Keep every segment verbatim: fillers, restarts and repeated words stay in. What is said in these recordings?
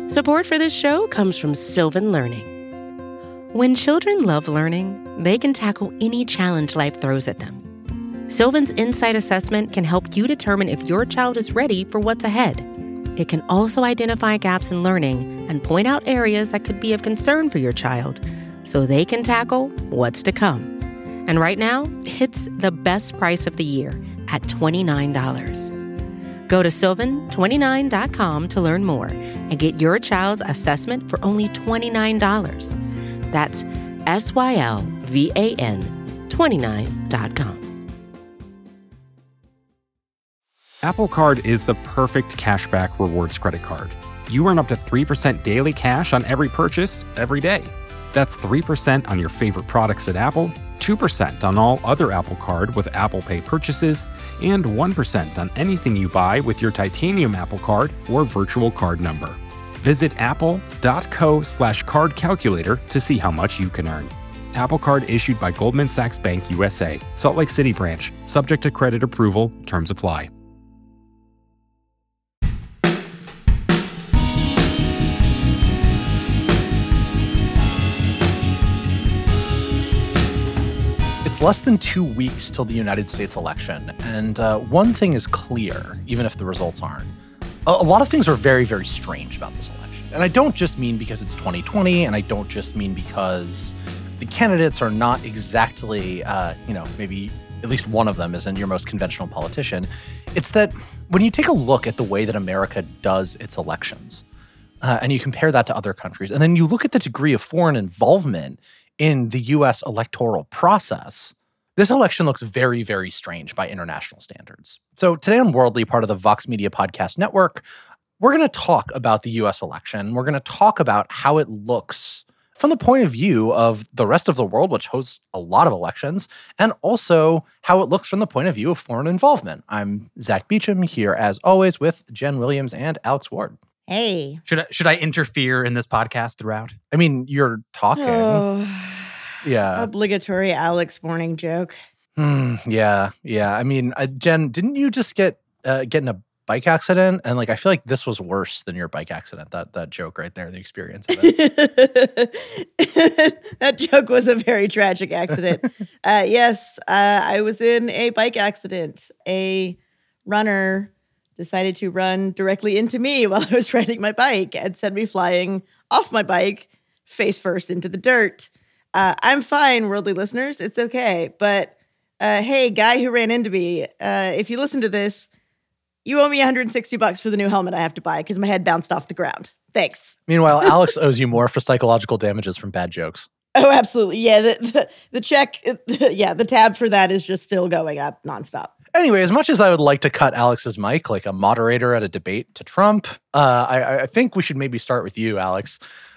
Support for this show comes from Sylvan Learning. When children love learning, they can tackle any challenge life throws at them. Sylvan's Insight Assessment can help you determine if your child is ready for what's ahead. It can also identify gaps in learning and point out areas that could be of concern for your child so they can tackle what's to come. And right now, it's the best price of the year at twenty-nine dollars. Go to sylvan twenty-nine dot com to learn more and get your child's assessment for only twenty-nine dollars. That's S Y L V A N twenty-nine dot com. Apple Card is the perfect cashback rewards credit card. You earn up to three percent daily cash on every purchase every day. That's three percent on your favorite products at Apple, two percent on all other Apple Card with Apple Pay purchases, and one percent on anything you buy with your titanium Apple Card or virtual card number. Visit apple.co slash card calculator to see how much you can earn. Apple Card issued by Goldman Sachs Bank U S A, Salt Lake City branch, subject to credit approval, terms apply. It's less than two weeks till the United States election, and uh, one thing is clear, even if the results aren't. A, a lot of things are very, very strange about this election. And I don't just mean because it's twenty twenty, and I don't just mean because the candidates are not exactly, uh, you know, maybe at least one of them isn't your most conventional politician. It's that when you take a look at the way that America does its elections, uh, and you compare that to other countries, and then you look at the degree of foreign involvement in the U S electoral process, this election looks very, very strange by international standards. So today on Worldly, part of the Vox Media Podcast Network, we're going to talk about the U S election. We're going to talk about how it looks from the point of view of the rest of the world, which hosts a lot of elections, and also how it looks from the point of view of foreign involvement. I'm Zach Beecham here, as always, with Jen Williams and Alex Ward. Hey. Should I, should I interfere in this podcast throughout? I mean, you're talking. Oh, yeah. Obligatory Alex morning joke. Hmm, yeah, yeah. I mean, uh, Jen, didn't you just get uh, get in a bike accident? And like, I feel like this was worse than your bike accident. That that joke right there, the experience of it. That joke was a very tragic accident. uh, yes, uh, I was in a bike accident. A runner decided to run directly into me while I was riding my bike and sent me flying off my bike, face first into the dirt. Uh, I'm fine, worldly listeners. It's okay. But uh, hey, guy who ran into me, uh, if you listen to this, you owe me one hundred sixty bucks for the new helmet I have to buy because my head bounced off the ground. Thanks. Meanwhile, Alex owes you more for psychological damages from bad jokes. Oh, absolutely. Yeah, the, the, the check, yeah, the tab for that is just still going up nonstop. Anyway, as much as I would like to cut Alex's mic like a moderator at a debate to Trump, uh, I, I think we should maybe start with you, Alex.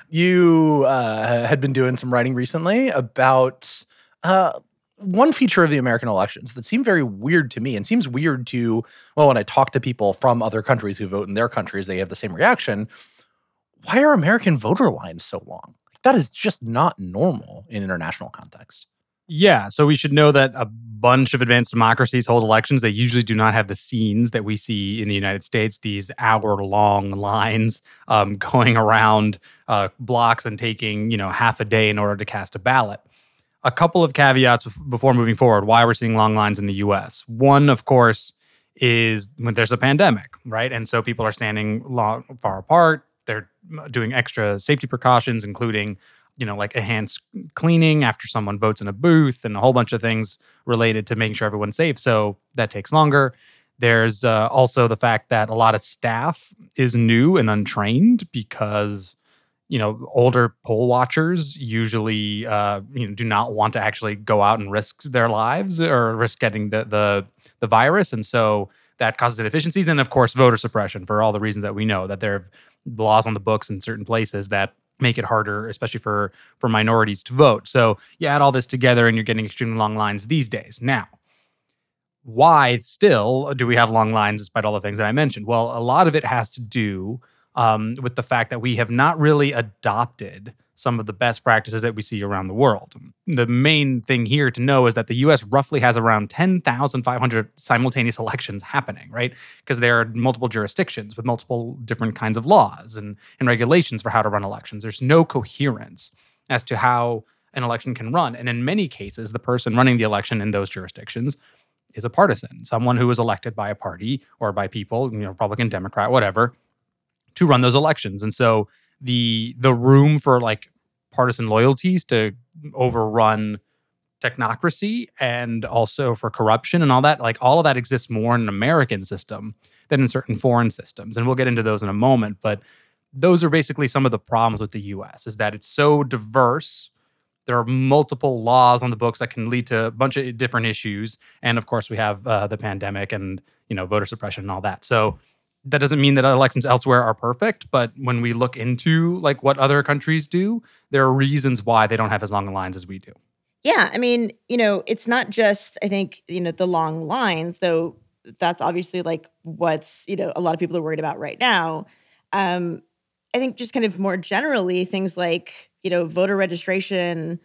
You uh, had been doing some writing recently about uh, one feature of the American elections that seemed very weird to me and seems weird to, well, when I talk to people from other countries who vote in their countries, they have the same reaction. Why are American voter lines so long? That is just not normal in international context. Yeah, so we should know that a bunch of advanced democracies hold elections. They usually do not have the scenes that we see in the United States, these hour-long lines um, going around uh, blocks and taking, you know, half a day in order to cast a ballot. A couple of caveats before moving forward, why we're seeing long lines in the U S. One, of course, is when there's a pandemic, right? And so people are standing long, far apart. They're doing extra safety precautions, including you know, like enhanced cleaning after someone votes in a booth and a whole bunch of things related to making sure everyone's safe. So that takes longer. There's uh, also the fact that a lot of staff is new and untrained because, you know, older poll watchers usually, uh, you know, do not want to actually go out and risk their lives or risk getting the the, the virus. And so that causes inefficiencies. And of course, voter suppression for all the reasons that we know, that there are laws on the books in certain places that make it harder, especially for, for minorities to vote. So you add all this together and you're getting extremely long lines these days. Now, why still do we have long lines despite all the things that I mentioned? Well, a lot of it has to do um, with the fact that we have not really adopted some of the best practices that we see around the world. The main thing here to know is that the U S roughly has around ten thousand five hundred simultaneous elections happening, right? Because there are multiple jurisdictions with multiple different kinds of laws and, and regulations for how to run elections. There's no coherence as to how an election can run. And in many cases, the person running the election in those jurisdictions is a partisan, someone who was elected by a party or by people, you know, Republican, Democrat, whatever, to run those elections. And so the the room for like partisan loyalties to overrun technocracy and also for corruption and all that, like all of that exists more in an American system than in certain foreign systems. And we'll get into those in a moment. But those are basically some of the problems with the U S is that it's so diverse. There are multiple laws on the books that can lead to a bunch of different issues. And of course, we have uh, the pandemic and, you know, voter suppression and all that. So that doesn't mean that elections elsewhere are perfect, but when we look into like what other countries do, there are reasons why they don't have as long lines as we do. Yeah, I mean, you know, it's not just, I think, you know, the long lines, though that's obviously like what's, you know, a lot of people are worried about right now. Um, I think just kind of more generally, things like, you know, voter registration,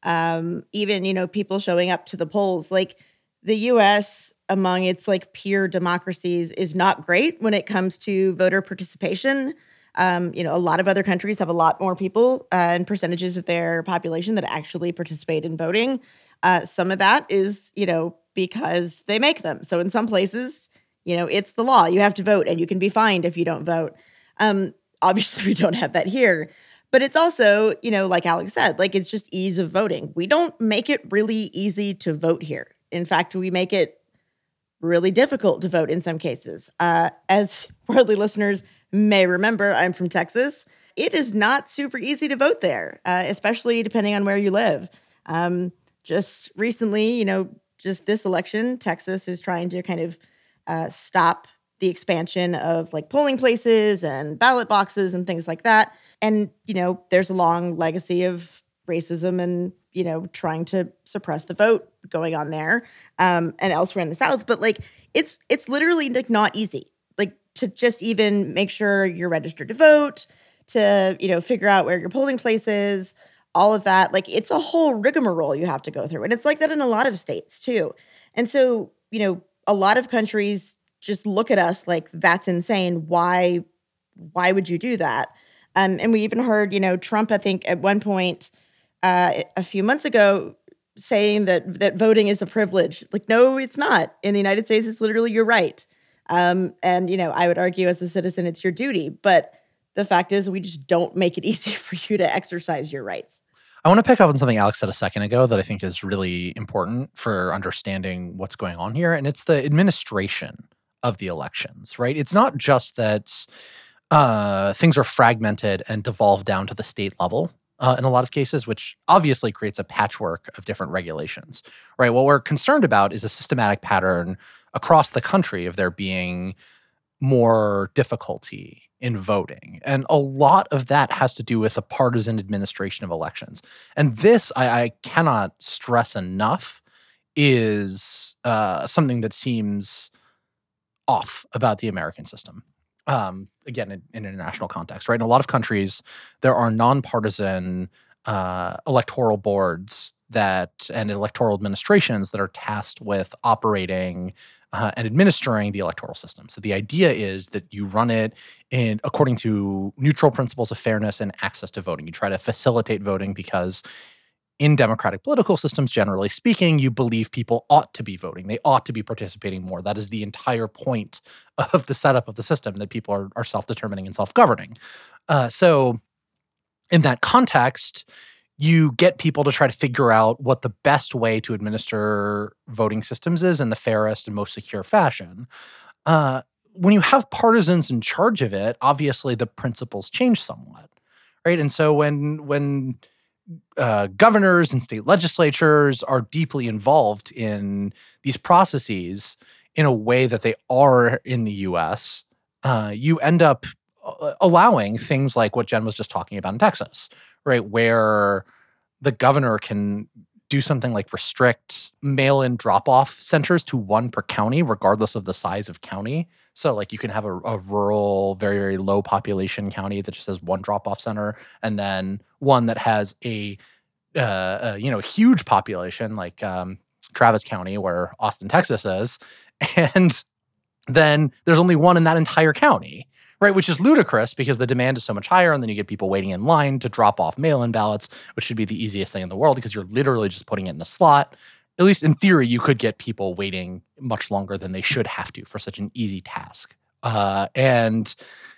um, even, you know, people showing up to the polls, like the U S among its like peer democracies is not great when it comes to voter participation. Um, you know, a lot of other countries have a lot more people uh, and percentages of their population that actually participate in voting. Uh, some of that is, you know, because they make them. So in some places, you know, it's the law. You have to vote and you can be fined if you don't vote. Um, obviously, we don't have that here. But it's also, you know, like Alex said, like it's just ease of voting. We don't make it really easy to vote here. In fact, we make it really difficult to vote in some cases. Uh, as worldly listeners may remember, I'm from Texas. It is not super easy to vote there, uh, especially depending on where you live. Um, just recently, you know, just this election, Texas is trying to kind of uh, stop the expansion of like polling places and ballot boxes and things like that. And, you know, there's a long legacy of racism and, you know, trying to suppress the vote going on there um, and elsewhere in the South. But like, it's it's literally like not easy, like to just even make sure you're registered to vote, to, you know, figure out where your polling place is, all of that. Like it's a whole rigmarole you have to go through. And it's like that in a lot of states too. And so, you know, a lot of countries just look at us like that's insane. Why, why would you do that? Um, and we even heard, you know, Trump, I think at one point, Uh, a few months ago saying that that voting is a privilege. Like, no, it's not. In the United States, it's literally your right. Um, and, you know, I would argue as a citizen, it's your duty. But the fact is we just don't make it easy for you to exercise your rights. I want to pick up on something Alex said a second ago that I think is really important for understanding what's going on here. And it's the administration of the elections, right? It's not just that uh, things are fragmented and devolve down to the state level. Uh, in a lot of cases, which obviously creates a patchwork of different regulations, right? What we're concerned about is a systematic pattern across the country of there being more difficulty in voting. And a lot of that has to do with the partisan administration of elections. And this, I, I cannot stress enough, is uh, something that seems off about the American system. Um, again, in, in international context, right? In a lot of countries, there are nonpartisan uh, electoral boards that and electoral administrations that are tasked with operating uh, and administering the electoral system. So the idea is that you run it in according to neutral principles of fairness and access to voting. You try to facilitate voting because in democratic political systems, generally speaking, you believe people ought to be voting. They ought to be participating more. That is the entire point of the setup of the system, that people are, are self-determining and self-governing. Uh, so in that context, you get people to try to figure out what the best way to administer voting systems is in the fairest and most secure fashion. Uh, when you have partisans in charge of it, obviously the principles change somewhat, right? And so when when Uh, governors and state legislatures are deeply involved in these processes in a way that they are in the U S, uh, you end up uh, allowing things like what Jen was just talking about in Texas, right? Where the governor can do something like restrict mail-in drop-off centers to one per county, regardless of the size of county. So like you can have a, a rural, very, very low population county that just has one drop-off center, and then one that has a, uh, a you know, huge population like um, Travis County, where Austin, Texas is. And then there's only one in that entire county. Right, which is ludicrous because the demand is so much higher, and then you get people waiting in line to drop off mail-in ballots, which should be the easiest thing in the world because you're literally just putting it in a slot. At least in theory, you could get people waiting much longer than they should have to for such an easy task. Uh, and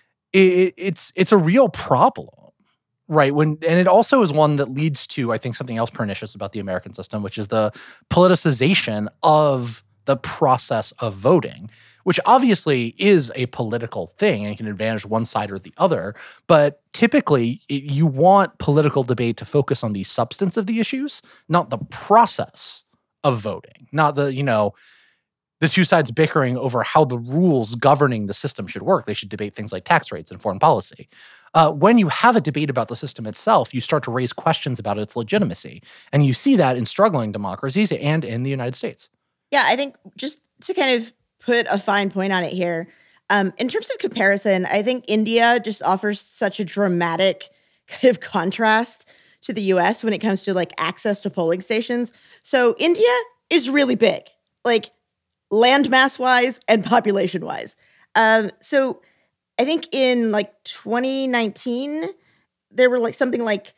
it, it's it's a real problem, right? When and it also is one that leads to, I think, something else pernicious about the American system, which is the politicization of the process of voting, which obviously is a political thing and can advantage one side or the other. But typically, it, you want political debate to focus on the substance of the issues, not the process of voting, not the, you know, the two sides bickering over how the rules governing the system should work. They should debate things like tax rates and foreign policy. Uh, when you have a debate about the system itself, you start to raise questions about its legitimacy. And you see that in struggling democracies and in the United States. Yeah, I think just to kind of put a fine point on it here, um, in terms of comparison, I think India just offers such a dramatic kind of contrast to the U S when it comes to like access to polling stations. So India is really big, like landmass wise and population wise. Um, so I think in like twenty nineteen, there were like something like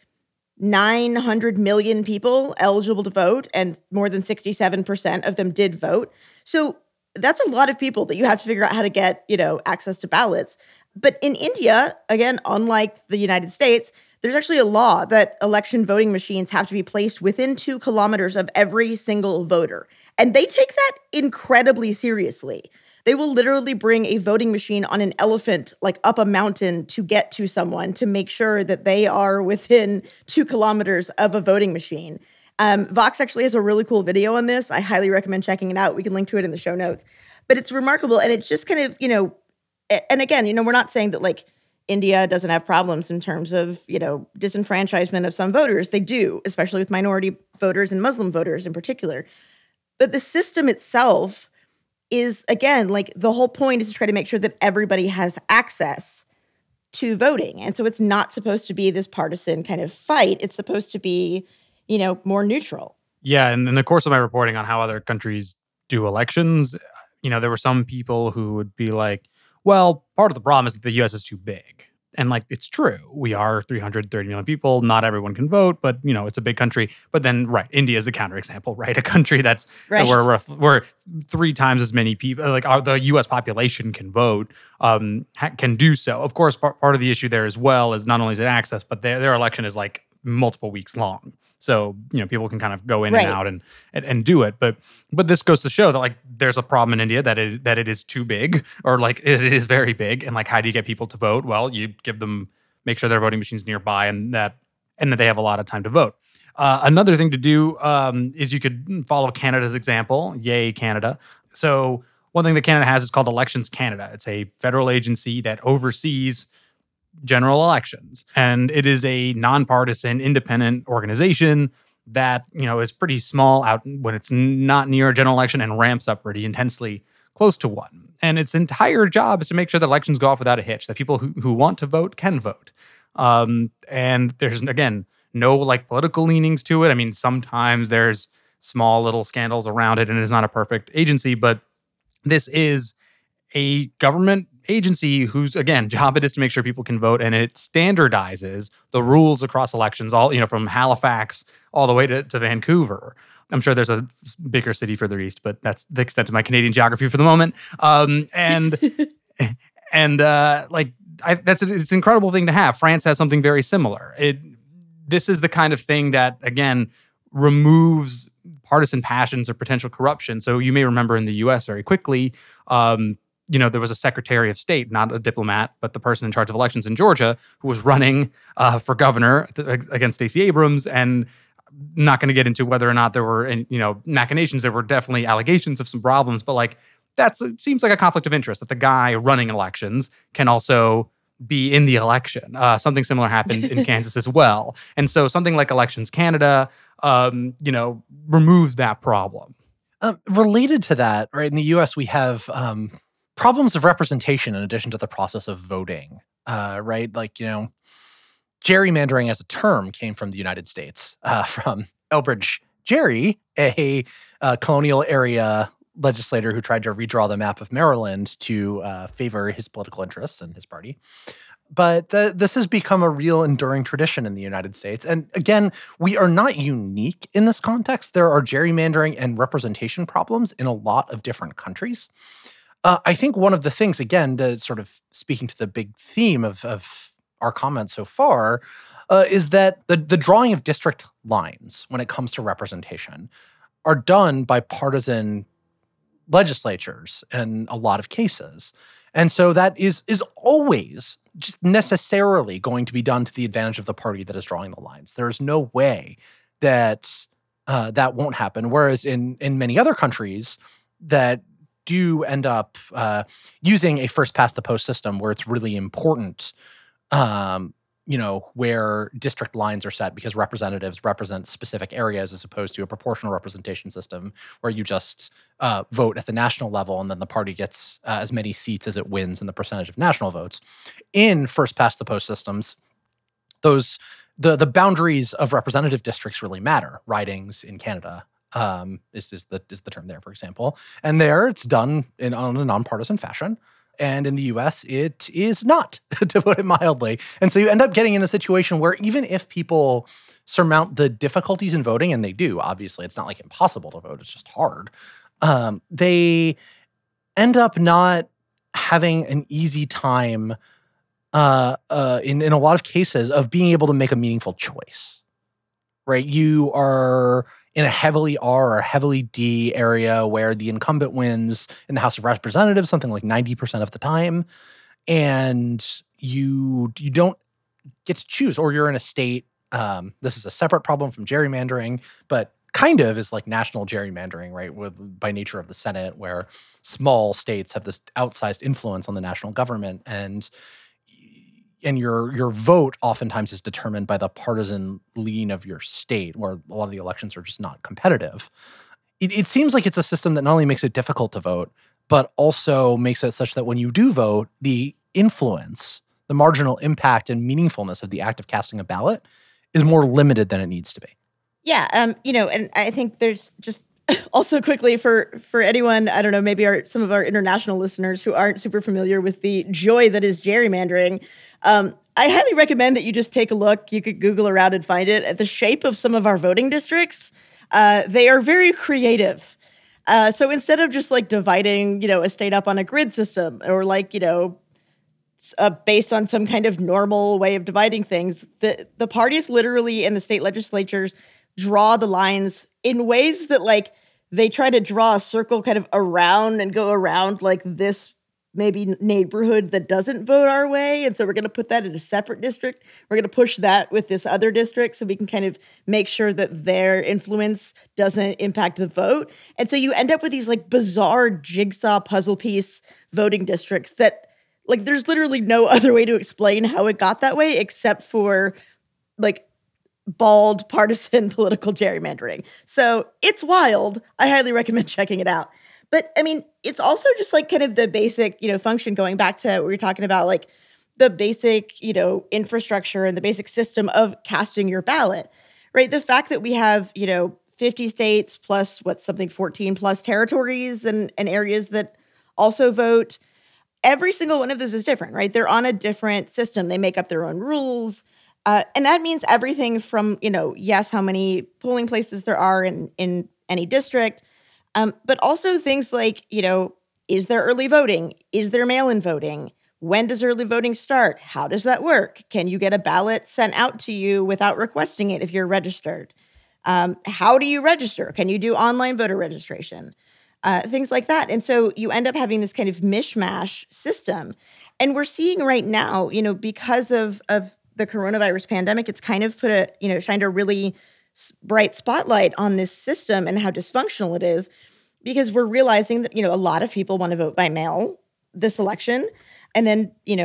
nine hundred million people eligible to vote, and more than sixty-seven percent of them did vote. So that's a lot of people that you have to figure out how to get, you know, access to ballots. But in India, again, unlike the United States, there's actually a law that election voting machines have to be placed within two kilometers of every single voter. And they take that incredibly seriously. They will literally bring a voting machine on an elephant, like up a mountain, to get to someone to make sure that they are within two kilometers of a voting machine. Um, Vox actually has a really cool video on this. I highly recommend checking it out. We can link to it in the show notes. But it's remarkable, and it's just kind of, you know, and again, you know, we're not saying that like India doesn't have problems in terms of, you know, disenfranchisement of some voters. They do, especially with minority voters and Muslim voters in particular. But the system itself is, again, like the whole point is to try to make sure that everybody has access to voting. And so it's not supposed to be this partisan kind of fight. It's supposed to be, you know, more neutral. Yeah. And in the course of my reporting on how other countries do elections, you know, there were some people who would be like, well, part of the problem is that the U S is too big. And like, it's true. We are three hundred thirty million people. Not everyone can vote, but you know, it's a big country. But then, right, India is the counterexample, right? A country that's right. where, where, where three times as many people, like our, the U S population can vote, um, ha- can do so. Of course, part, part of the issue there as well is not only is it access, but their their election is like multiple weeks long. So, you know, people can kind of go in right. and out and, and and do it. But but this goes to show that like there's a problem in India that it that it is too big, or like it is very big. And like, how do you get people to vote? Well, you give them, make sure their voting machines nearby, and that and that they have a lot of time to vote. Uh, another thing to do um, is you could follow Canada's example. Yay, Canada. So one thing that Canada has is called Elections Canada. It's a federal agency that oversees general elections. And it is a nonpartisan, independent organization that, you know, is pretty small out when it's not near a general election and ramps up pretty intensely close to one. And its entire job is to make sure that elections go off without a hitch, that people who, who want to vote can vote. Um, and there's, again, no like political leanings to it. I mean, sometimes there's small little scandals around it and it is not a perfect agency, but this is a government agency whose, again, job it is to make sure people can vote, and it standardizes the rules across elections, all, you know, from Halifax all the way to, to Vancouver. I'm sure there's a bigger city further east, but that's the extent of my Canadian geography for the moment. Um, and and uh, like I, that's a, it's an incredible thing to have. France has something very similar. It this is the kind of thing that, again, removes partisan passions or potential corruption. So you may remember in the U S very quickly, um, you know, there was a Secretary of State, not a diplomat, but the person in charge of elections in Georgia, who was running uh, for governor th- against Stacey Abrams, and not going to get into whether or not there were, you know, machinations. There were definitely allegations of some problems, but like that's it seems like a conflict of interest that the guy running elections can also be in the election. Uh, something similar happened in Kansas as well. And so something like Elections Canada, um, you know, removes that problem. Um, related to that, right, in the U S we have um, problems of representation in addition to the process of voting, uh, right? Like, you know, gerrymandering as a term came from the United States, uh, from Elbridge Gerry, a uh, colonial area legislator who tried to redraw the map of Maryland to uh, favor his political interests and his party. But the, this has become a real enduring tradition in the United States. And again, we are not unique in this context. There are gerrymandering and representation problems in a lot of different countries. Uh, I think one of the things, again, to sort of speaking to the big theme of, of our comments so far, uh, is that the, the drawing of district lines when it comes to representation are done by partisan legislatures in a lot of cases. And so that is is always just necessarily going to be done to the advantage of the party that is drawing the lines. There is no way that uh, that won't happen. Whereas in in many other countries that do end up uh, using a first past the post system where it's really important, um, you know, where district lines are set because representatives represent specific areas as opposed to a proportional representation system where you just uh, vote at the national level and then the party gets uh, as many seats as it wins in the percentage of national votes. In first past the post systems, those the the boundaries of representative districts really matter. Ridings in Canada um, is is the is the term there, for example, and there it's done in on a nonpartisan fashion. And in the U S, it is not, to put it mildly. And so you end up getting in a situation where even if people surmount the difficulties in voting, and they do, obviously, it's not like impossible to vote, it's just hard, um, they end up not having an easy time uh, uh, in, in a lot of cases of being able to make a meaningful choice, right? You are in a heavily R or heavily D area where the incumbent wins in the House of Representatives something like ninety percent of the time, and you you don't get to choose, or you're in a state, um, this is a separate problem from gerrymandering, but kind of is like national gerrymandering, right, with by nature of the Senate, where small states have this outsized influence on the national government, and and your your vote oftentimes is determined by the partisan lean of your state, where a lot of the elections are just not competitive. It, it seems like it's a system that not only makes it difficult to vote, but also makes it such that when you do vote, the influence, the marginal impact and meaningfulness of the act of casting a ballot is more limited than it needs to be. Yeah, um, you know, and I think there's just also quickly for for anyone, I don't know, maybe our some of our international listeners who aren't super familiar with the joy that is gerrymandering. Um, I highly recommend that you just take a look. You could Google around and find it at the shape of some of our voting districts. Uh, they are very creative. Uh, so instead of just like dividing, you know, a state up on a grid system or like, you know, uh, based on some kind of normal way of dividing things, the the parties literally in the state legislatures draw the lines in ways that like they try to draw a circle kind of around and go around like this maybe neighborhood that doesn't vote our way. And so we're going to put that in a separate district. We're going to push that with this other district so we can kind of make sure that their influence doesn't impact the vote. And so you end up with these like bizarre jigsaw puzzle piece voting districts that like there's literally no other way to explain how it got that way except for like bald partisan political gerrymandering. So it's wild. I highly recommend checking it out. But I mean, it's also just like kind of the basic, you know, function going back to what we were talking about, like the basic, you know, infrastructure and the basic system of casting your ballot, right? The fact that we have, you know, fifty states plus what's something fourteen plus territories and, and areas that also vote. Every single one of those is different, right? They're on a different system. They make up their own rules. Uh, and that means everything from, you know, yes, how many polling places there are in, in any district, um, but also things like, you know, is there early voting? Is there mail-in voting? When does early voting start? How does that work? Can you get a ballot sent out to you without requesting it if you're registered? Um, how do you register? Can you do online voter registration? Uh, things like that. And so you end up having this kind of mishmash system. And we're seeing right now, you know, because of, of the coronavirus pandemic, it's kind of put a, you know, shined a really bright spotlight on this system and how dysfunctional it is, because we're realizing that, you know, a lot of people want to vote by mail this election. And then, you know,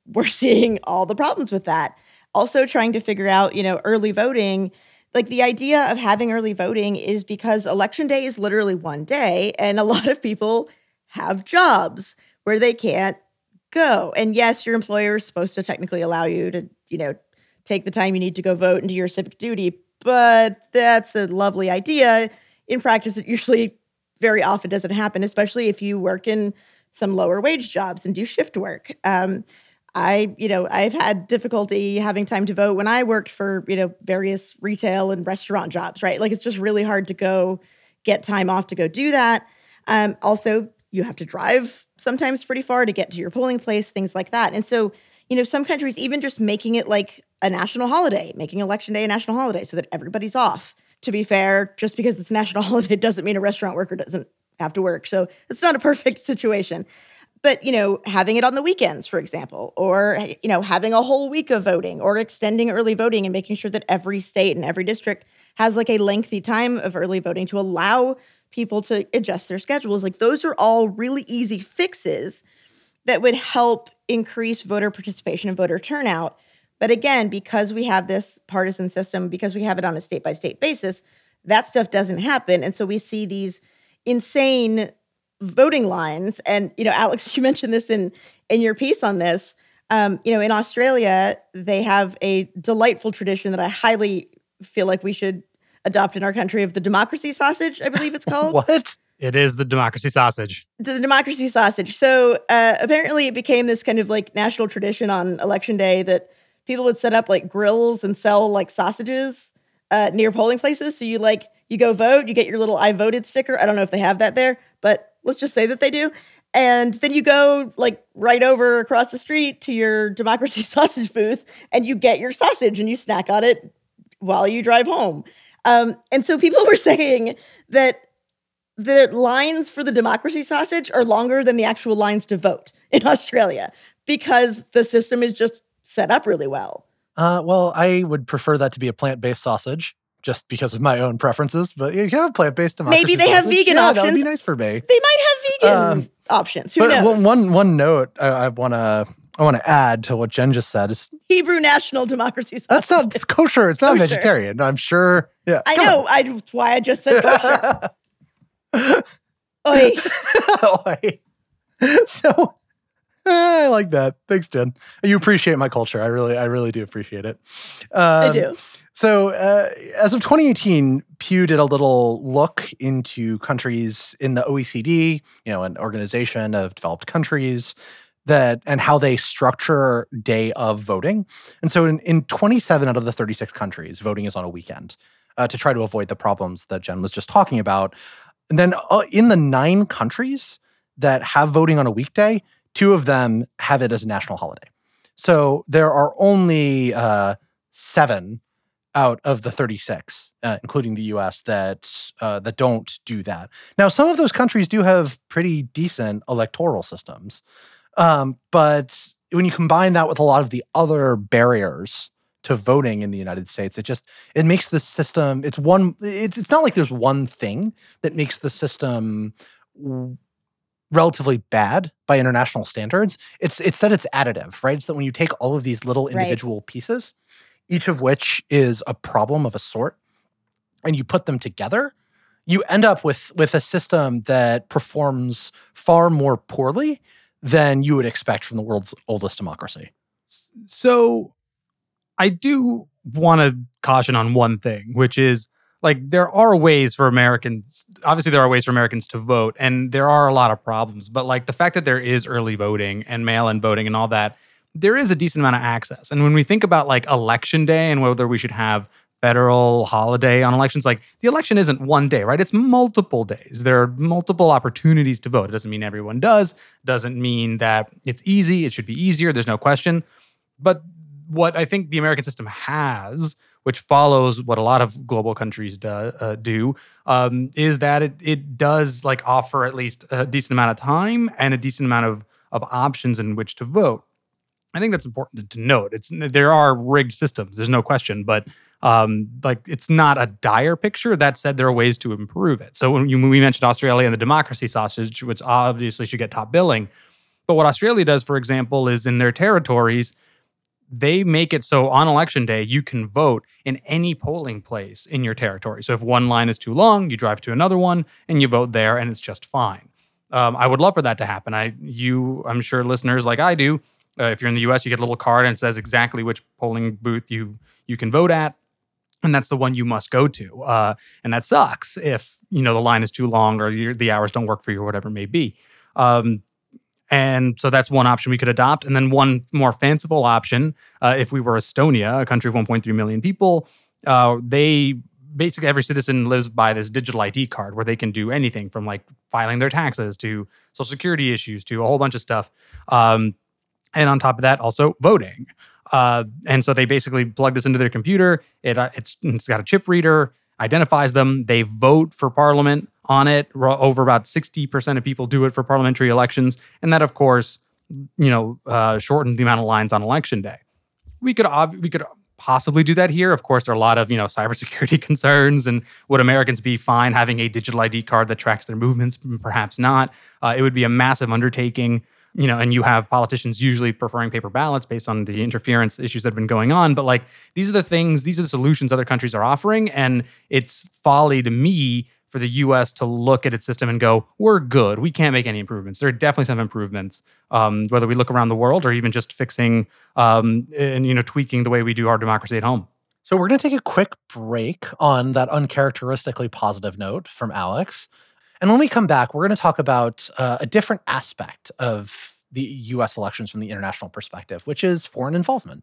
we're seeing all the problems with that. Also trying to figure out, you know, early voting. Like the idea of having early voting is because election day is literally one day, and a lot of people have jobs where they can't go. And yes, your employer is supposed to technically allow you to, you know, take the time you need to go vote and do your civic duty, but that's a lovely idea. In practice, it usually very often doesn't happen, especially if you work in some lower wage jobs and do shift work. Um, I, you know, I've had difficulty having time to vote when I worked for, you know, various retail and restaurant jobs, right? Like it's just really hard to go get time off to go do that. Um, also, you have to drive sometimes pretty far to get to your polling place, things like that. And so, you know, some countries even just making it like a national holiday, making Election Day a national holiday so that everybody's off. To be fair, just because it's a national holiday doesn't mean a restaurant worker doesn't have to work. So it's not a perfect situation. But, you know, having it on the weekends, for example, or, you know, having a whole week of voting or extending early voting and making sure that every state and every district has like a lengthy time of early voting to allow people to adjust their schedules. Like those are all really easy fixes that would help increase voter participation and voter turnout. But again, because we have this partisan system, because we have it on a state by state basis, that stuff doesn't happen. And so we see these insane voting lines. And, you know, Alex, you mentioned this in, in your piece on this. Um, you know, in Australia, they have a delightful tradition that I highly feel like we should adopt in our country of the democracy sausage, I believe it's called. What? It is the democracy sausage. The democracy sausage. So uh, apparently it became this kind of like national tradition on election day that people would set up like grills and sell like sausages uh, near polling places. So you like, you go vote, you get your little I voted sticker. I don't know if they have that there, but let's just say that they do. And then you go like right over across the street to your democracy sausage booth and you get your sausage and you snack on it while you drive home. Um, and so people were saying that the lines for the democracy sausage are longer than the actual lines to vote in Australia because the system is just set up really well. Uh, well, I would prefer that to be a plant-based sausage just because of my own preferences, but you can have plant-based democracy Maybe they have sausage. vegan yeah, options. That would be nice for me. They might have vegan Um, options. Who But knows? one, one, one note I, I want to I want to add to what Jen just said is Hebrew National Democracy Sausage. that's not it's kosher. It's not Kosher. vegetarian. I'm sure. Yeah, I come know. I, that's why I just said kosher. on. Oy. Oi. So I like that. Thanks, Jen. You appreciate my culture. I really, I really do appreciate it. Um, I do. So, uh, as of twenty eighteen, Pew did a little look into countries in the O E C D, you know, an organization of developed countries, that and how they structure day of voting. And so, in, in twenty-seven out of the thirty-six countries, voting is on a weekend uh, to try to avoid the problems that Jen was just talking about. And then, uh, in the nine countries that have voting on a weekday, two of them have it as a national holiday. So there are only uh, seven out of the thirty-six, uh, including the U S, that uh, that don't do that. Now, some of those countries do have pretty decent electoral systems, um, but when you combine that with a lot of the other barriers to voting in the United States, it just it makes the system. It's one. It's it's not like there's one thing that makes the system w- relatively bad by international standards. It's it's that it's additive, right? It's that when you take all of these little Right. individual pieces, each of which is a problem of a sort, and you put them together, you end up with with a system that performs far more poorly than you would expect from the world's oldest democracy. So I do want to caution on one thing, which is like there are ways for Americans, obviously there are ways for Americans to vote, and there are a lot of problems, but like the fact that there is early voting and mail-in voting and all that, there is a decent amount of access. And when we think about like election day and whether we should have federal holiday on elections, like the election isn't one day, right? It's multiple days. There are multiple opportunities to vote. It doesn't mean everyone does, doesn't mean that it's easy. It should be easier. There's no question. But what I think the American system has, which follows what a lot of global countries do, uh, do um, is that it it does like offer at least a decent amount of time and a decent amount of of options in which to vote. I think that's important to note. It's there are rigged systems, there's no question, but um, like it's not a dire picture. That said, there are ways to improve it. So when, you, when we mentioned Australia and the democracy sausage, which obviously should get top billing, But what Australia does, for example, is in their territories, they make it so on election day, you can vote in any polling place in your territory. So if one line is too long, you drive to another one and you vote there, and it's just fine. Um, I would love for that to happen. I, you, I'm sure listeners like I do, uh, if you're in the U S, you get a little card and it says exactly which polling booth you you can vote at, and that's the one you must go to. Uh, and that sucks if you know the line is too long or you're, the hours don't work for you or whatever it may be. Um, And so that's one option we could adopt. And then one more fanciful option, uh, if we were Estonia, a country of one point three million people, uh, they basically every citizen lives by this digital I D card where they can do anything from like filing their taxes to social security issues to a whole bunch of stuff. Um, and on top of that, also voting. Uh, and so they basically plug this into their computer. It, uh, it's, it's got a chip reader, identifies them. They vote for parliament on it. Over about sixty percent of people do it for parliamentary elections. And that, of course, you know, uh, shortened the amount of lines on election day. We could ob- we could possibly do that here. Of course, there are a lot of, you know, cybersecurity concerns. And would Americans be fine having a digital I D card that tracks their movements? Perhaps not. Uh, it would be a massive undertaking. You know, and you have politicians usually preferring paper ballots based on the interference issues that have been going on. But like, these are the things, these are the solutions other countries are offering. And it's folly to me for the U S to look at its system and go, we're good. We can't make any improvements. There are definitely some improvements, um, whether we look around the world or even just fixing um, and, you know, tweaking the way we do our democracy at home. So we're going to take a quick break on that uncharacteristically positive note from Alex. And when we come back, we're going to talk about uh, a different aspect of the U S elections from the international perspective, which is foreign involvement.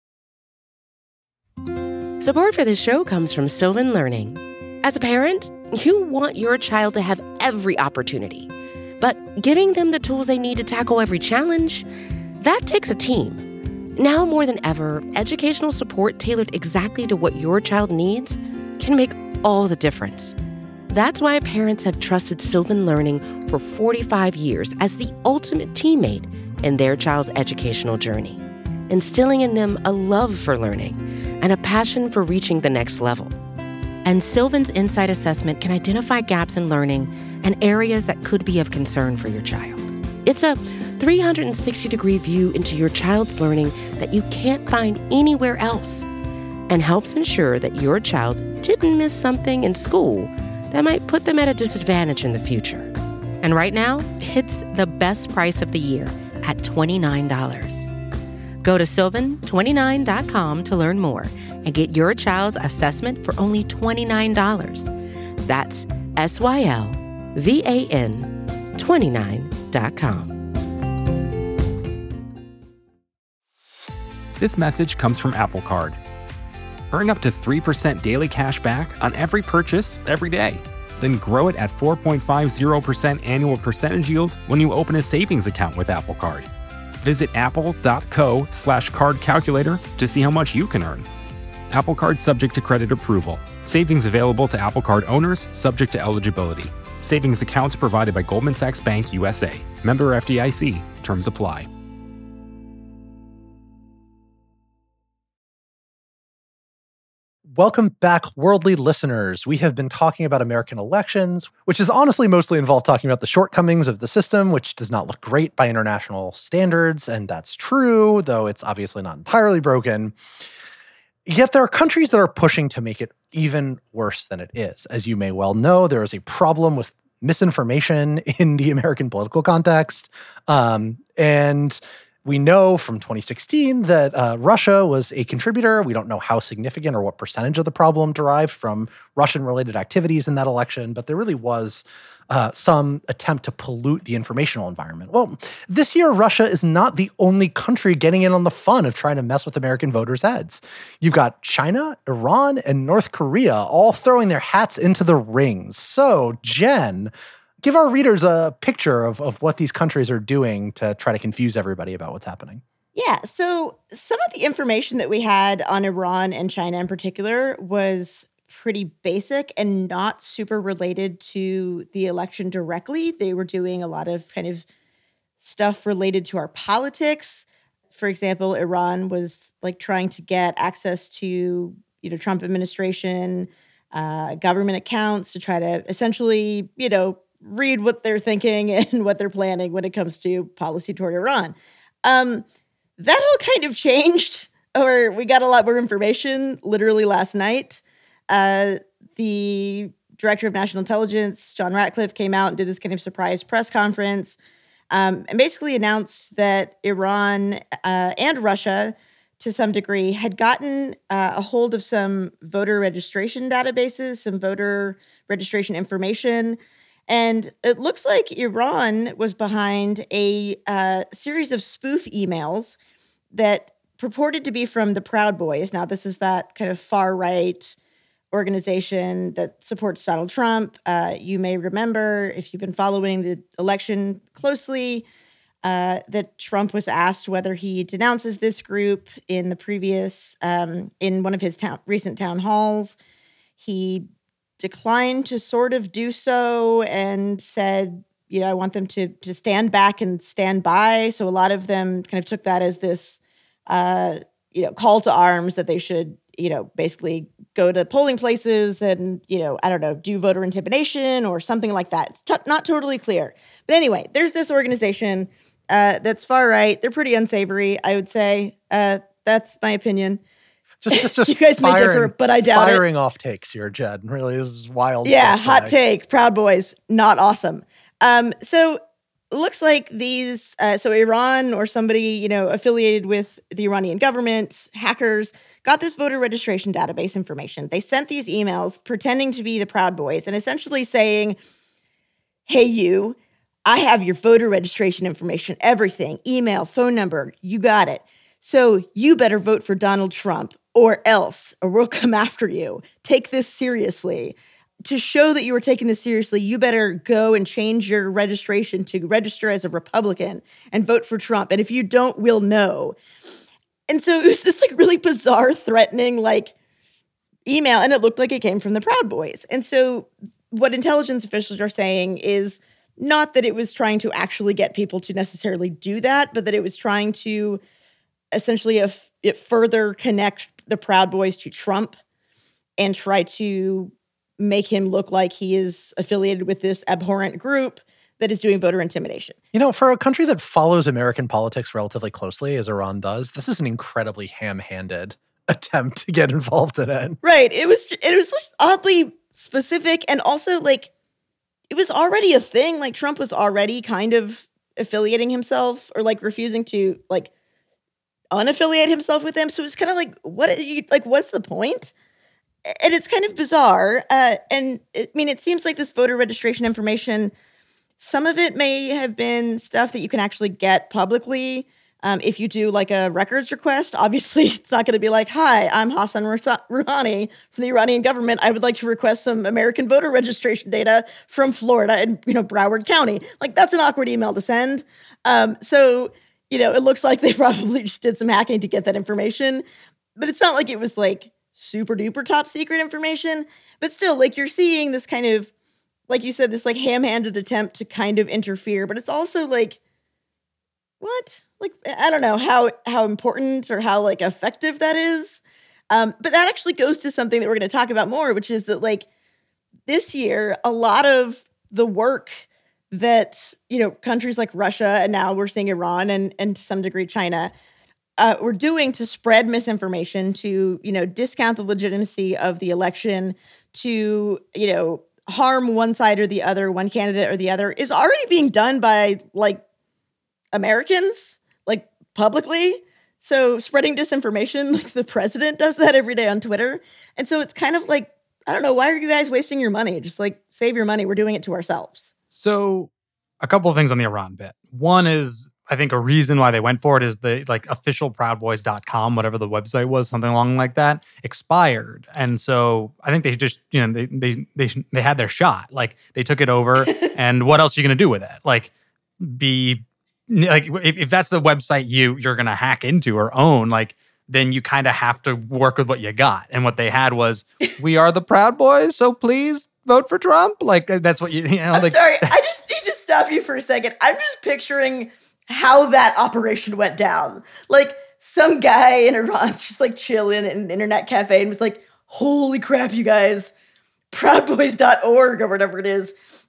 Support for this show comes from Sylvan Learning. As a parent, you want your child to have every opportunity, but giving them the tools they need to tackle every challenge, that takes a team. Now more than ever, educational support tailored exactly to what your child needs can make all the difference. That's why parents have trusted Sylvan Learning for forty-five years as the ultimate teammate in their child's educational journey, instilling in them a love for learning and a passion for reaching the next level. And Sylvan's Insight Assessment can identify gaps in learning and areas that could be of concern for your child. It's a three hundred sixty degree view into your child's learning that you can't find anywhere else, and helps ensure that your child didn't miss something in school that might put them at a disadvantage in the future. And right now, it's the best price of the year at twenty-nine dollars. Go to sylvan twenty-nine dot com to learn more and get your child's assessment for only twenty-nine dollars. That's S Y L V A N twenty-nine dot com. This message comes from Apple Card. Earn up to three percent daily cash back on every purchase every day. Then grow it at four point five zero percent annual percentage yield when you open a savings account with Apple Card. Visit apple.co slash card calculator to see how much you can earn. Apple Card subject to credit approval. Savings available to Apple Card owners subject to eligibility. Savings accounts provided by Goldman Sachs Bank U S A. Member F D I C. Terms apply. Welcome back, worldly listeners. We have been talking about American elections, which is honestly mostly involved talking about the shortcomings of the system, which does not look great by international standards. And that's true, though it's obviously not entirely broken. Yet there are countries that are pushing to make it even worse than it is. As you may well know, there is a problem with misinformation in the American political context. Um, and we know from twenty sixteen that uh, Russia was a contributor. We don't know how significant or what percentage of the problem derived from Russian-related activities in that election, but there really was uh, some attempt to pollute the informational environment. Well, this year, Russia is not the only country getting in on the fun of trying to mess with American voters' heads. You've got China, Iran, and North Korea all throwing their hats into the ring. So, Jen, give our readers a picture of, of what these countries are doing to try to confuse everybody about what's happening. Yeah, so some of the information that we had on Iran and China in particular was pretty basic and not super related to the election directly. They were doing a lot of kind of stuff related to our politics. For example, Iran was like trying to get access to, you know, Trump administration, uh, government accounts to try to essentially, you know, read what they're thinking and what they're planning when it comes to policy toward Iran. Um, that all kind of changed, or we got a lot more information literally last night. Uh, the director of national intelligence, John Ratcliffe, came out and did this kind of surprise press conference um, and basically announced that Iran uh, and Russia, to some degree, had gotten uh, a hold of some voter registration databases, some voter registration information. And it looks like Iran was behind a uh, series of spoof emails that purported to be from the Proud Boys. Now, this is that kind of far-right organization that supports Donald Trump. Uh, you may remember, if you've been following the election closely, uh, that Trump was asked whether he denounces this group in the previous, um, in one of his town, recent town halls. He declined to sort of do so and said, you know, I want them to to stand back and stand by. So a lot of them kind of took that as this, uh, you know, call to arms that they should, you know, basically go to polling places and, you know, I don't know, do voter intimidation or something like that. It's t- not totally clear. But anyway, there's this organization uh, that's far right. They're pretty unsavory, I would say. Uh, that's my opinion. Just, just, just you guys firing, may differ, but I doubt firing it. off takes here, Jed. Really, this is wild. Yeah, stuff hot today. take. Proud Boys, not awesome. Um, so looks like these, uh, so Iran or somebody, you know, affiliated with the Iranian government, hackers, got this voter registration database information. They sent these emails pretending to be the Proud Boys and essentially saying, hey, you, I have your voter registration information, everything, email, phone number, you got it. So you better vote for Donald Trump or else, or we'll come after you. Take this seriously. To show that you were taking this seriously, you better go and change your registration to register as a Republican and vote for Trump. And if you don't, we'll know. And so it was this like really bizarre, threatening like email, and it looked like it came from the Proud Boys. And so what intelligence officials are saying is not that it was trying to actually get people to necessarily do that, but that it was trying to essentially if it further connect the Proud Boys to Trump and try to make him look like he is affiliated with this abhorrent group that is doing voter intimidation. You know, for a country that follows American politics relatively closely, as Iran does, this is an incredibly ham-handed attempt to get involved in it. Right. It was it was just oddly specific, and also like it was already a thing. Like Trump was already kind of affiliating himself or like refusing to like unaffiliate himself with them. So it was kind of like, what are you like? What's the point? And it's kind of bizarre. Uh, and it, I mean, it seems like this voter registration information, some of it may have been stuff that you can actually get publicly. Um, if you do like a records request, obviously it's not going to be like, hi, I'm Hassan Rouhani from the Iranian government. I would like to request some American voter registration data from Florida and, you know, Broward County. Like that's an awkward email to send. Um, so, you know, it looks like they probably just did some hacking to get that information, but it's not like it was like super duper top secret information. But still, like you're seeing this kind of, like you said, this like ham-handed attempt to kind of interfere, but it's also like, what? Like, I don't know how how important or how like effective that is. Um, but that actually goes to something that we're going to talk about more, which is that like this year, a lot of the work that, you know, countries like Russia and now we're seeing Iran and, and to some degree China uh, were doing to spread misinformation, to, you know, discount the legitimacy of the election, to, you know, harm one side or the other, one candidate or the other, is already being done by like Americans, like publicly. So spreading disinformation, like the president does that every day on Twitter. And so it's kind of like, I don't know, why are you guys wasting your money? Just like save your money. We're doing it to ourselves. So a couple of things on the Iran bit. One is, I think a reason why they went for it is the like official proud boys dot com, whatever the website was, something along like that, expired. And so I think they just, you know, they they they, they had their shot. Like they took it over and what else are you going to do with it? Like be like if, if that's the website you you're going to hack into or own, like then you kind of have to work with what you got. And what they had was, we are the Proud Boys, so please vote for Trump. Like that's what you, you know. I'm like, sorry, I just need to stop you for a second. I'm just picturing how that operation went down. Like some guy in Iran's just like chilling in an internet cafe and was like, holy crap, you guys, proud boys dot org or whatever it is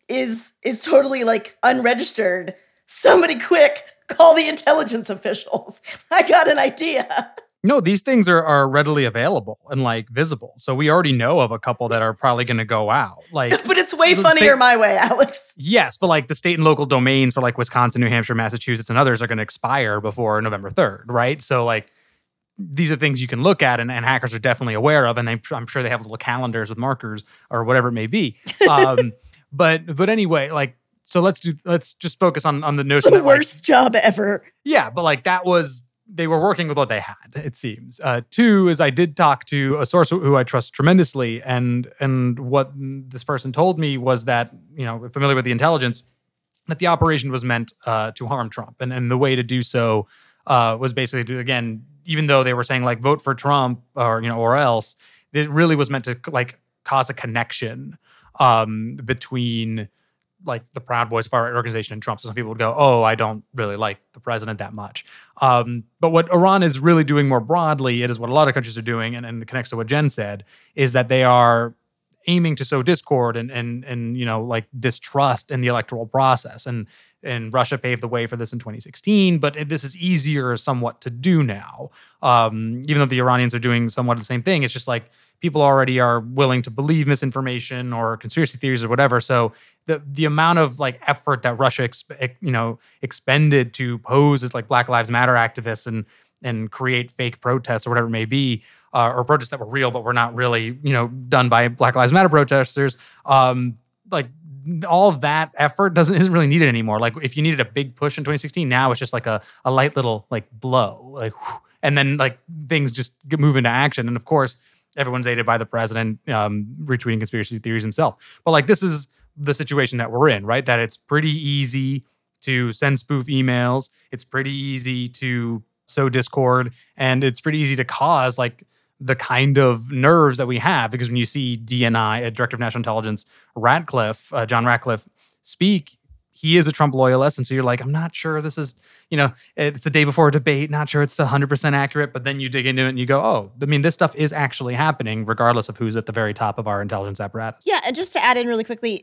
is is totally like unregistered. Somebody quick, call the intelligence officials. I got an idea. No, these things are, are readily available and like visible. So we already know of a couple that are probably going to go out. Like, but it's way the funnier state- my way, Alex. Yes, but like the state and local domains for like Wisconsin, New Hampshire, Massachusetts, and others are going to expire before November third, right? So like these are things you can look at and, and hackers are definitely aware of, and they, I'm sure they have little calendars with markers or whatever it may be. Um, but but anyway, like so let's do let's just focus on on the notion It's the that like, worst job ever. yeah, but like that was. They were working with what they had, it seems. Uh, two is I did talk to a source who I trust tremendously, and and what this person told me was that, you know, familiar with the intelligence, that the operation was meant uh, to harm Trump, and and the way to do so uh, was basically to, again, even though they were saying like vote for Trump or you know or else, it really was meant to like cause a connection um, between like the Proud Boys far right organization and Trump. So some people would go, oh, I don't really like the president that much. Um, but what Iran is really doing more broadly, it is what a lot of countries are doing, and, and it connects to what Jen said, is that they are aiming to sow discord and and and you know like distrust in the electoral process. And and Russia paved the way for this in twenty sixteen, but it, this is easier somewhat to do now. Um, even though the Iranians are doing somewhat the same thing, it's just like people already are willing to believe misinformation or conspiracy theories or whatever. So the the amount of like effort that Russia exp- you know expended to pose as like Black Lives Matter activists and and create fake protests or whatever it may be, uh, or protests that were real but were not really you know done by Black Lives Matter protesters, um, like all of that effort doesn't isn't really needed anymore. Like if you needed a big push in twenty sixteen, now it's just like a a light little like blow, like whew, and then like things just get, move into action. And of course, everyone's aided by the president um, retweeting conspiracy theories himself. But like this is the situation that we're in, right? That it's pretty easy to send spoof emails. It's pretty easy to sow discord, and it's pretty easy to cause like the kind of nerves that we have, because when you see D N I, uh, Director of National Intelligence, Ratcliffe, uh, John Ratcliffe, speak, he is a Trump loyalist. And so you're like, I'm not sure this is, you know, it's the day before a debate, not sure it's one hundred percent accurate. But then you dig into it and you go, oh, I mean, this stuff is actually happening regardless of who's at the very top of our intelligence apparatus. Yeah, and just to add in really quickly,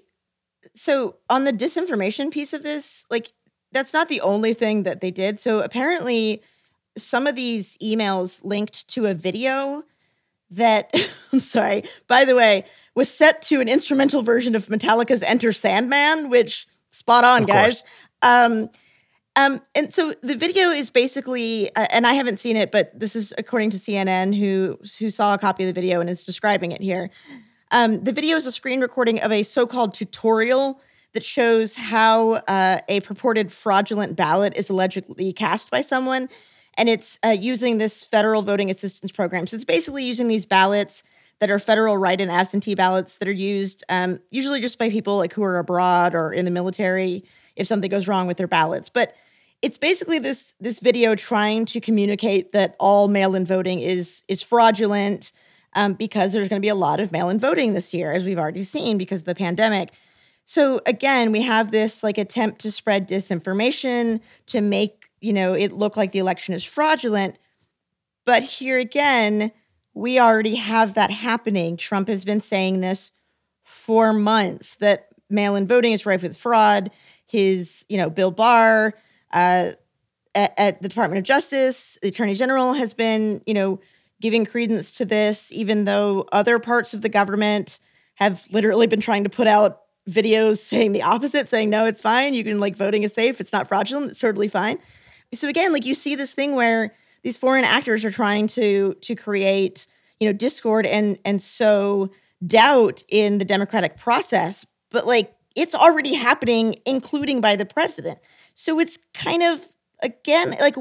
so on the disinformation piece of this, like that's not the only thing that they did. So apparently some of these emails linked to a video that, I'm sorry, by the way, was set to an instrumental version of Metallica's Enter Sandman, which spot on, Of guys. Um, um, and so the video is basically, uh, and I haven't seen it, but this is according to C N N, who who saw a copy of the video and is describing it here. Um, the video is a screen recording of a so-called tutorial that shows how uh, a purported fraudulent ballot is allegedly cast by someone. And it's uh, using this federal voting assistance program. So it's basically using these ballots that are federal write-in absentee ballots that are used um, usually just by people like who are abroad or in the military if something goes wrong with their ballots. But it's basically this this video trying to communicate that all mail-in voting is is fraudulent um, because there's going to be a lot of mail-in voting this year, as we've already seen because of the pandemic. So again, we have this like attempt to spread disinformation to make you know, it looked like the election is fraudulent. But here again, we already have that happening. Trump has been saying this for months, that mail-in voting is rife with fraud. His, you know, Bill Barr uh, at, at the Department of Justice, the Attorney General has been, you know, giving credence to this, even though other parts of the government have literally been trying to put out videos saying the opposite, saying, no, it's fine. You can like voting is safe. It's not fraudulent. It's totally fine. So again, like you see this thing where these foreign actors are trying to to create, you know, discord and and sow doubt in the democratic process, but like it's already happening, including by the president. So it's kind of again like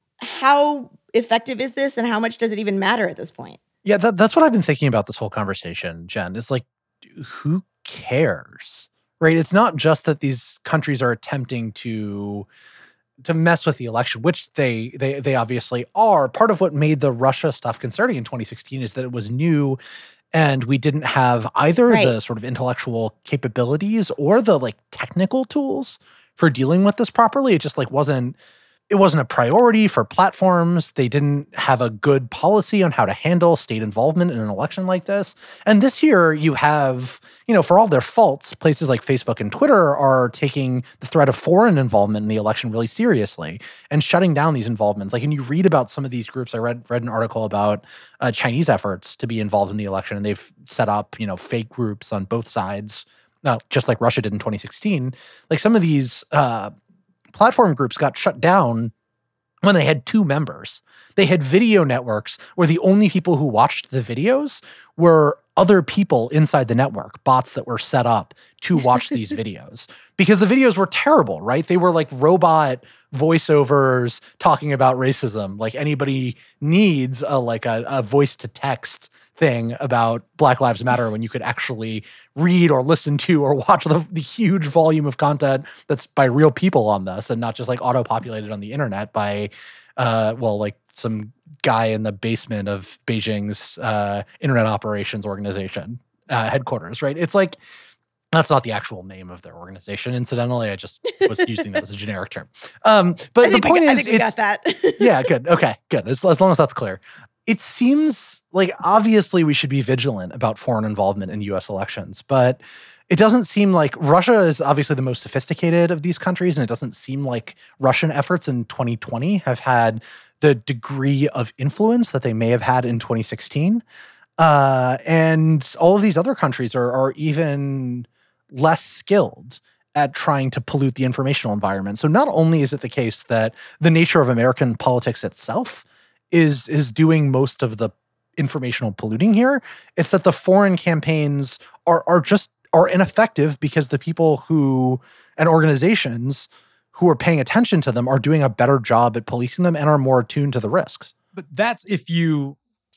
how effective is this, and how much does it even matter at this point? Yeah, that, that's what I've been thinking about this whole conversation, Jen. It's like, who cares, right? It's not just that these countries are attempting to. to mess with the election, which they they they obviously are. Part of what made the Russia stuff concerning in twenty sixteen is that it was new and we didn't have either right. the sort of intellectual capabilities or the like technical tools for dealing with this properly. It just like wasn't it wasn't a priority for platforms. They didn't have a good policy on how to handle state involvement in an election like this. And this year you have, you know, for all their faults, places like Facebook and Twitter are taking the threat of foreign involvement in the election really seriously and shutting down these involvements. Like, and you read about some of these groups. I read read an article about uh, Chinese efforts to be involved in the election, and they've set up, you know, fake groups on both sides, uh, just like Russia did in twenty sixteen. Like, some of these uh, platform groups got shut down when they had two members. They had video networks where the only people who watched the videos were other people inside the network, bots that were set up to watch these videos, because the videos were terrible, right? They were like robot voiceovers talking about racism. Like, anybody needs a like a, a voice to text thing about Black Lives Matter when you could actually read or listen to or watch the, the huge volume of content that's by real people on this and not just like auto-populated on the internet by, uh, well, like some guy in the basement of Beijing's uh, internet operations organization uh, headquarters, right? It's like, that's not the actual name of their organization. Incidentally, I just was using that as a generic term. Um, but the point we, is, I think we got that. yeah, good. Okay, good. As, as long as that's clear. It seems like obviously we should be vigilant about foreign involvement in U S elections, but it doesn't seem like Russia is obviously the most sophisticated of these countries, and it doesn't seem like Russian efforts in twenty twenty have had the degree of influence that they may have had in twenty sixteen. Uh, and all of these other countries are, are even less skilled at trying to pollute the informational environment. So not only is it the case that the nature of American politics itself is is doing most of the informational polluting here, it's that the foreign campaigns are are just are ineffective because the people who and organizations who are paying attention to them are doing a better job at policing them and are more attuned to the risks. But that's if you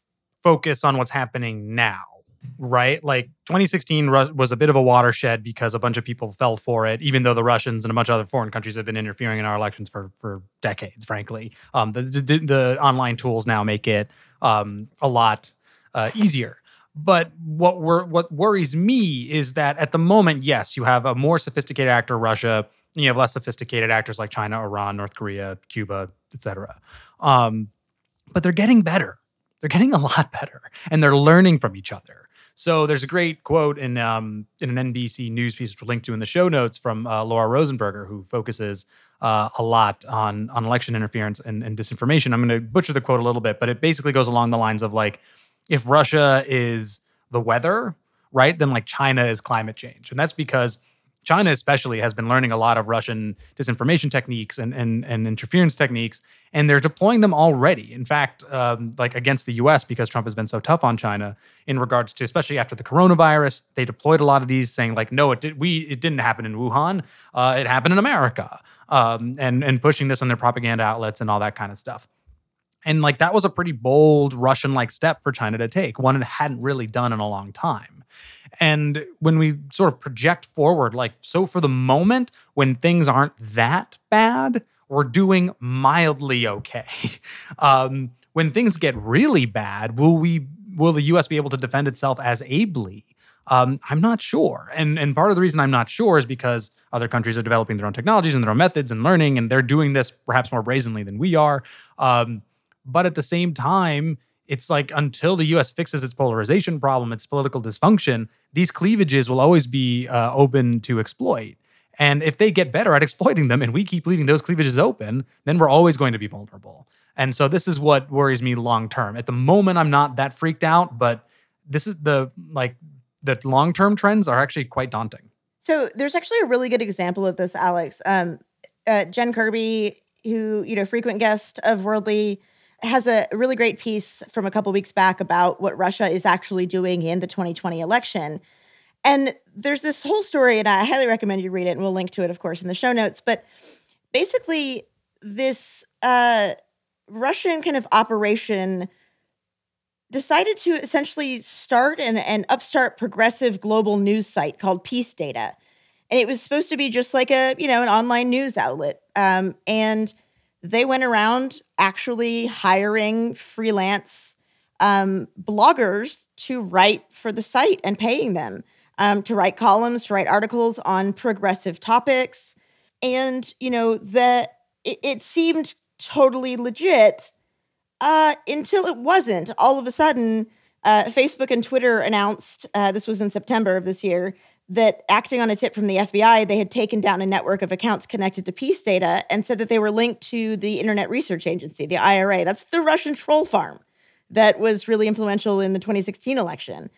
focus on what's happening now, right? Like, twenty sixteen was a bit of a watershed because a bunch of people fell for it, even though the Russians and a bunch of other foreign countries have been interfering in our elections for for decades, frankly. Um, the, the, the online tools now make it um, a lot uh, easier. But what wor- what worries me is that at the moment, yes, you have a more sophisticated actor, Russia, and you have less sophisticated actors like China, Iran, North Korea, Cuba, et cetera. Um, but they're getting better. They're getting a lot better, and they're learning from each other. So there's a great quote in um, in an N B C News piece, which we'll link to in the show notes, from uh, Laura Rosenberger, who focuses uh, a lot on, on election interference and, and disinformation. I'm going to butcher the quote a little bit, but it basically goes along the lines of, like, if Russia is the weather, right, then like China is climate change. And that's because China especially has been learning a lot of Russian disinformation techniques and, and, and interference techniques, and they're deploying them already. In fact, um, like against the U S, because Trump has been so tough on China in regards to, especially after the coronavirus, they deployed a lot of these, saying like, no, it did, we it didn't happen in Wuhan, uh, it happened in America, um, and and pushing this on their propaganda outlets and all that kind of stuff. And like, that was a pretty bold Russian-like step for China to take, one it hadn't really done in a long time. And when we sort of project forward, like, so for the moment, when things aren't that bad, we're doing mildly okay. Um, when things get really bad, will we? Will the U S be able to defend itself as ably? Um, I'm not sure. And and part of the reason I'm not sure is because other countries are developing their own technologies and their own methods and learning, and they're doing this perhaps more brazenly than we are. Um, but at the same time, it's like, until the U S fixes its polarization problem, its political dysfunction, these cleavages will always be uh, open to exploit. And if they get better at exploiting them and we keep leaving those cleavages open, then we're always going to be vulnerable. And so this is what worries me long term. At the moment, I'm not that freaked out, but this is the, like, the long-term trends are actually quite daunting. So there's actually a really good example of this, Alex. Um, uh, Jen Kirby, who, you know, frequent guest of Worldly, has a really great piece from a couple weeks back about what Russia is actually doing in the twenty twenty election. And there's this whole story, and I highly recommend you read it, and we'll link to it, of course, in the show notes. But basically, this uh, Russian kind of operation decided to essentially start an, an upstart progressive global news site called Peace Data. And it was supposed to be just like a, you know, an online news outlet. Um, and they went around actually hiring freelance um, bloggers to write for the site and paying them um, to write columns, to write articles on progressive topics. And, you know, the it, it seemed totally legit uh, until it wasn't. All of a sudden, uh, Facebook and Twitter announced, uh, this was in September of this year, that acting on a tip from the F B I, they had taken down a network of accounts connected to Peace Data and said that they were linked to the Internet Research Agency, the I R A. That's the Russian troll farm that was really influential in the twenty sixteen election.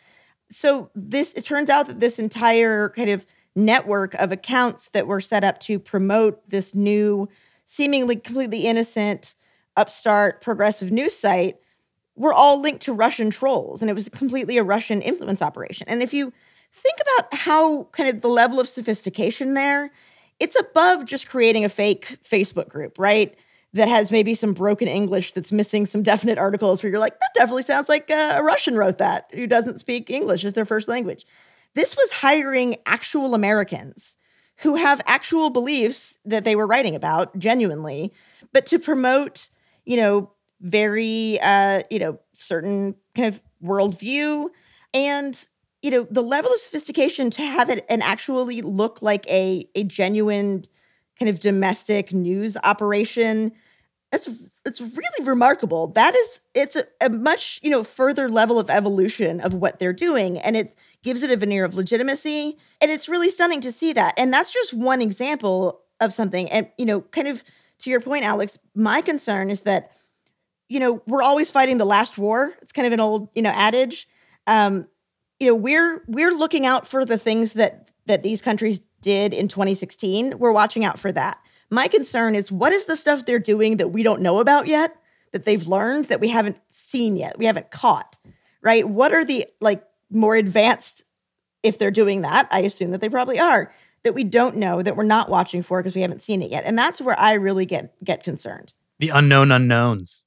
So this, it turns out that this entire kind of network of accounts that were set up to promote this new, seemingly completely innocent, upstart, progressive news site were all linked to Russian trolls. And it was completely a Russian influence operation. And if you think about how kind of the level of sophistication there, it's above just creating a fake Facebook group, right? That has maybe some broken English that's missing some definite articles where you're like, that definitely sounds like uh, a Russian wrote that who doesn't speak English as their first language. This was hiring actual Americans who have actual beliefs that they were writing about genuinely, but to promote, you know, very, uh, you know, certain kind of worldview and, you know, the level of sophistication to have it and actually look like a, a genuine kind of domestic news operation. That's it's really remarkable. That is, it's a, a much, you know, further level of evolution of what they're doing. And it gives it a veneer of legitimacy. And it's really stunning to see that. And that's just one example of something. And, you know, kind of to your point, Alex, my concern is that, you know, we're always fighting the last war. It's kind of an old, you know, adage. Um, you know, we're we're looking out for the things that that these countries did in twenty sixteen. We're watching out for that. My concern is, what is the stuff they're doing that we don't know about yet, that they've learned, that we haven't seen yet, we haven't caught, right? What are the, like, more advanced, if they're doing that, I assume that they probably are, that we don't know, that we're not watching for because we haven't seen it yet. And that's where I really get get concerned. The unknown unknowns.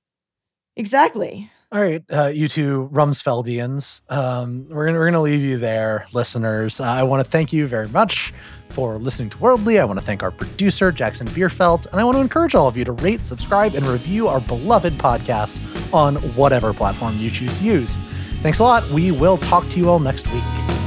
Exactly. All right, uh, you two Rumsfeldians, um, we're gonna we're gonna leave you there, listeners. Uh, I want to thank you very much for listening to Worldly. I want to thank our producer Jackson Bierfeld, and I want to encourage all of you to rate, subscribe, and review our beloved podcast on whatever platform you choose to use. Thanks a lot. We will talk to you all next week.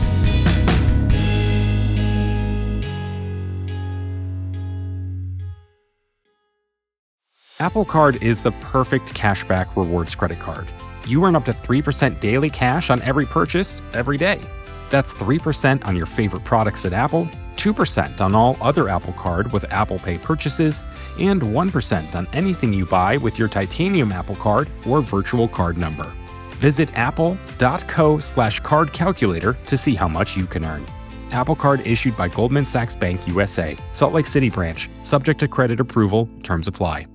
Apple Card is the perfect cashback rewards credit card. You earn up to three percent daily cash on every purchase every day. That's three percent on your favorite products at Apple, two percent on all other Apple Card with Apple Pay purchases, and one percent on anything you buy with your titanium Apple Card or virtual card number. Visit apple.co slash card calculator to see how much you can earn. Apple Card issued by Goldman Sachs Bank U S A, Salt Lake City branch, subject to credit approval, terms apply.